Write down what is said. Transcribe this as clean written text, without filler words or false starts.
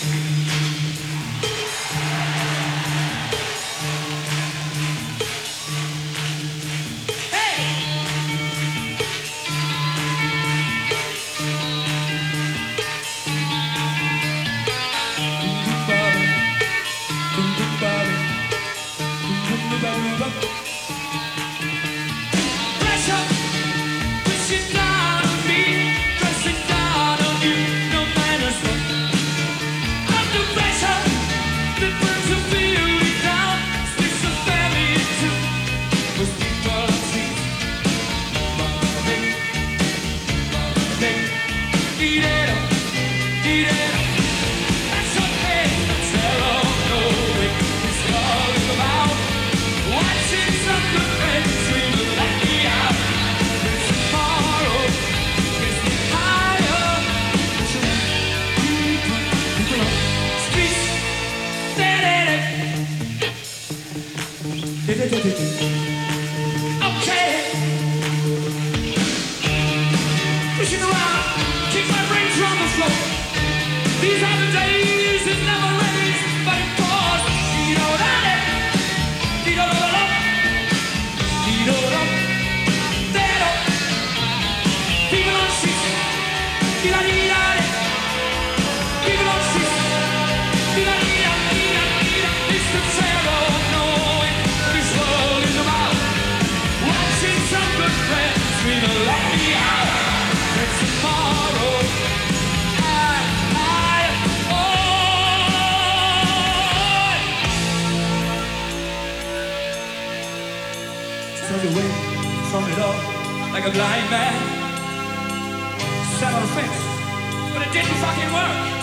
Okay, pushing around, kick my brains from the floor. These are the days it never rains, but it pours. You know that it, you know that you know that people on streets, people on the island, people on streets, people on the island. It's the terror of knowing this world is about. Watching some good friends scream and let me out. It's tomorrow. Turn away from it all like a blind man. Sat on a fence, but it didn't fucking work.